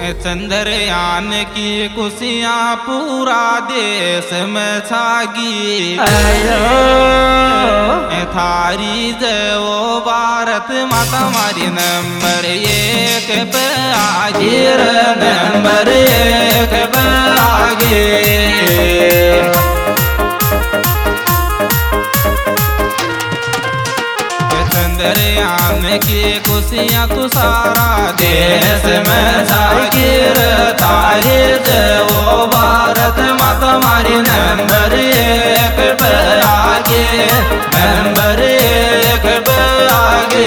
चंद्रयान की खुशियाँ पूरा देश में छागी। थारी जय वो भारत माता हमारी नंबर 1 पे आगे, नंबर 1 पे आगे। चंद्रयान की खुशियाँ तू सारा देश में छागी। तारी जय वो भारत माता हमारी नंबर 1 पे आगे, नंबर 1 पे आगे।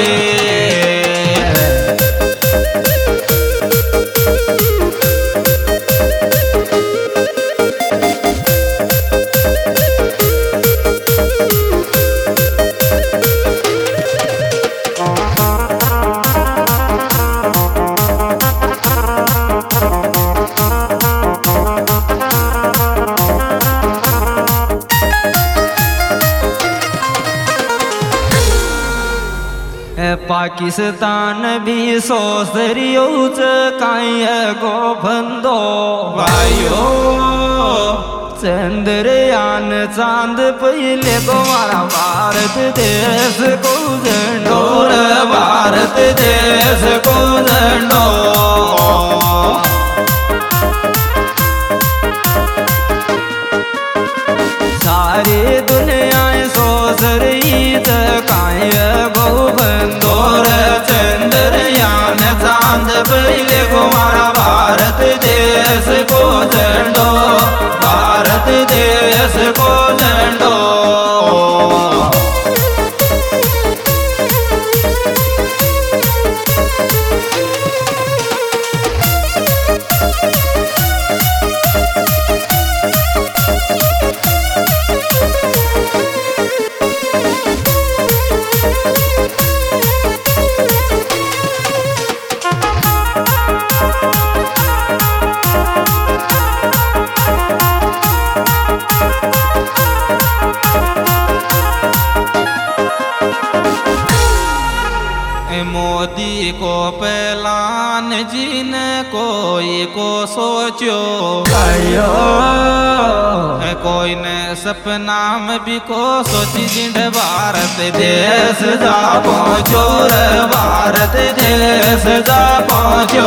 पाकिस्तान भी सोच रियो काई गो बंदो भाइयो। चंद्रयान चांद पहले को हमारा भारत देश को झंडो, भारत देश को झंडो। सारी दुनिया सोच रही काई गो बंदो। चंद्रयान चांद पहले को हमारा भारत देश को झंडो, भारत देश को झंडो। मोदी को पहलान जिन कोई को सोचो, कोई ने सपना में भी को सोची जिंद भारत देश जा पहुँचो, भारत देश जा पहुँचो।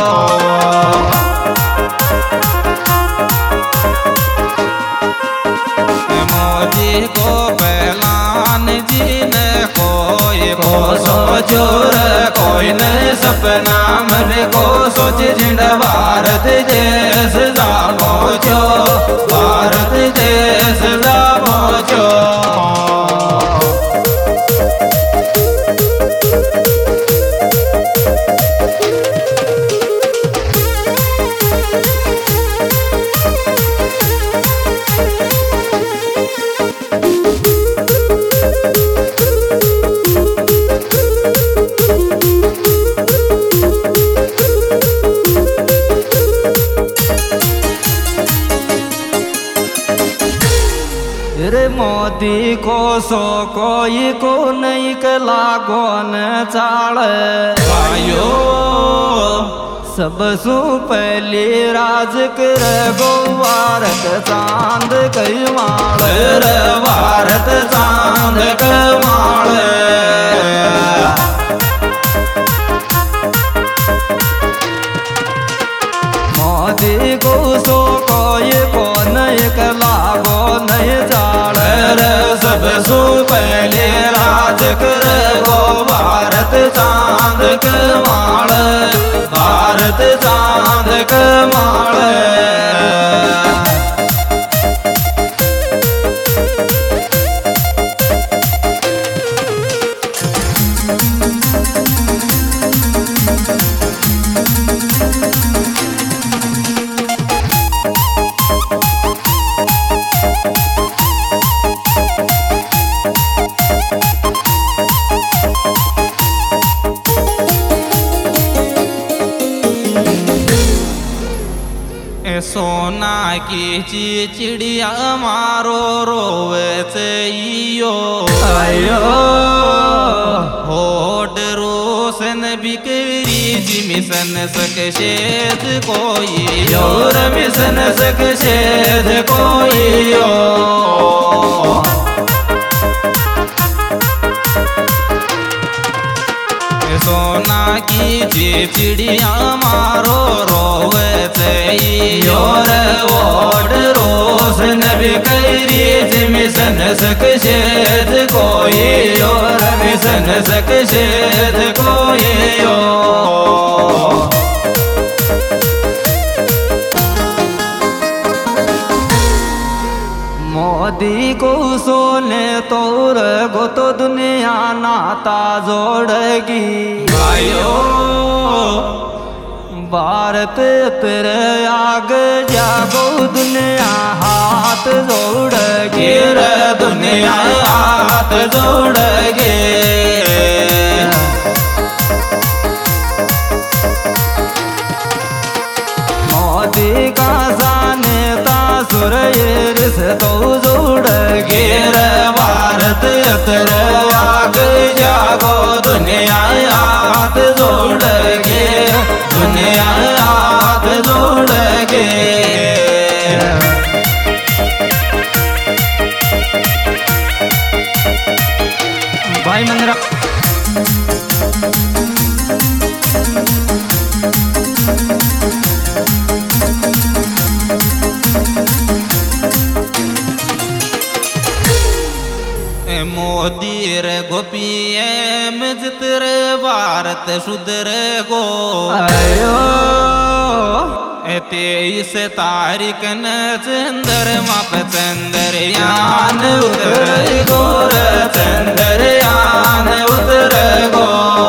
मोदी को पहलान जिन कोई को सोचो, कोई ने सपना में को सोच जिंद भारत देश जा पहुँचो, भारत देश जा पहुँचो। मोदी को सो कोई को नहीं के लागो न चाल भाइयो। सब सु पहले राज कर गो भारत चांद कमाल, भारत चांद कमाल। मोदी को सो कोई को नहीं के लागो नहीं चाल। सब सु पहले राज कर गो भारत चांद कमाल, भारत चांद कमाल। सोना की चिड़िया मारो रोवे चइयो, आयो होड रोशन बिकरी मिसन सकशेद कोई और मिसन सकशेद कोई सोना की जे चिड़िया मारो रोवे और वोड रोशन भी करी मिसन सकशेद कोई और मिसन सकशेद कोई मोदी को सोने तोर गो तो दुनिया नाता जोड़गी भाइयो भारत तेरे आगे जागो दुनिया हाथ जोड़गी रे दुनिया हाथ जोड़गे मोदी का जाने सुरेर से तो जोड़गे रे भारत तेरे आगे जागो दुनिया हाथ जोड़गे दुनिया हाथ जोड़गे भाई मंदिरा मोदी रे गोपीएम जितरे भारत सुधर गो आयो 23 तारीख न चंद्रमा पे चंद्रयान उतर गोर चंद्रयान उतर गो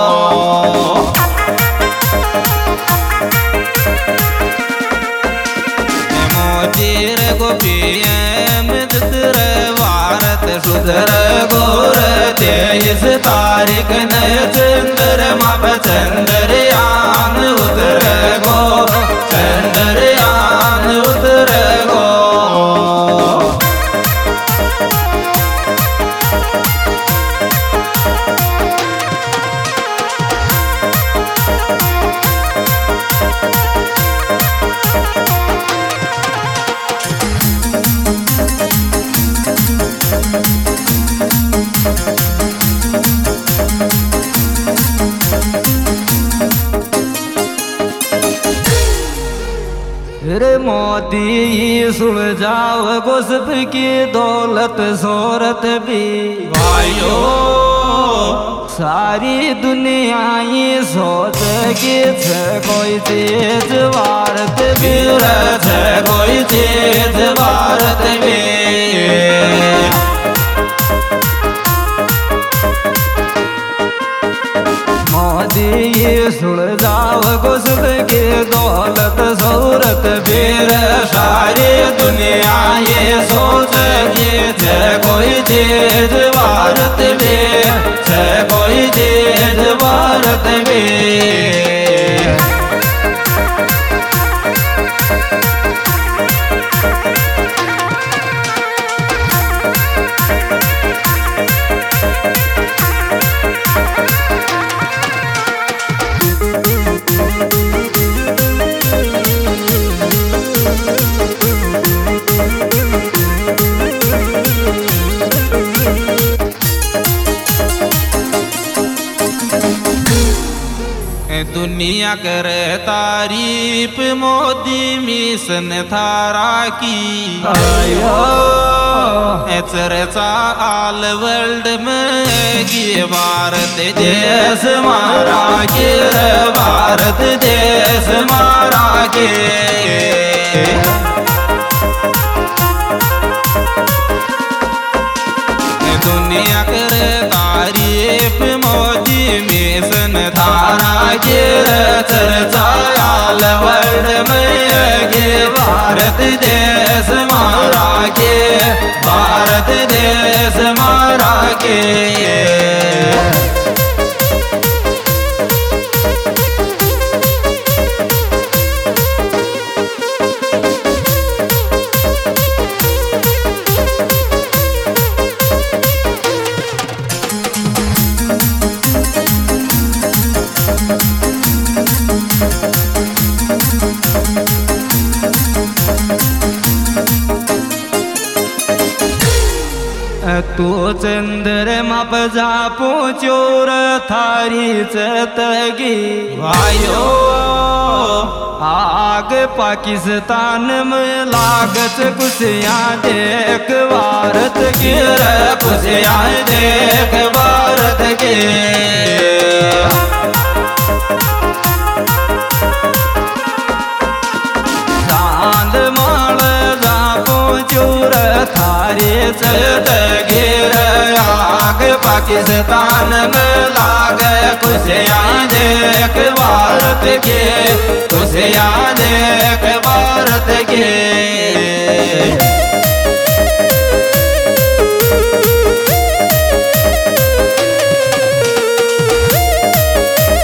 मोदी रे गोपीएम जितरे भारत सुधर गोर 23 तारीख न चंद्रमा पे चंद्रयान उतर गो चंद्रयान उतर गो रे मोदी सुलझाव गुस्ब की दौलत शोहरत भी भाइयो सारी दुनिया ये सोच के कोई चीज भारत वीर है कोई चीज भारत में मोदी ये सुलझाव गुस्ब के दौलत शोहरत वीर सारी दुनिया ये सोच के कोई चीज भारत में कोई चीज भारत में दुनिया करे तारीफ मोदी मिशन थारा की आयो चर्चा आल वर्ल्ड में ये भारत देश मारा के भारत देश मारा के दुनिया करे तारीफ मोदी मिशन धारा के चर्चा आल वर्ल्ड में ये भारत देश मारा के भारत देश मारा के तू चंद्रमा जा चोर थारी चतगी वायो आग पाकिस्तान में लागत कुशियाँ देख भारत की कुशियाँ देख भारत के चांद माल जापो चोर थारे चतगी आग पाकिस्तान में लाग कुशियाँ देख भारत के कुशियाँ देख भारत के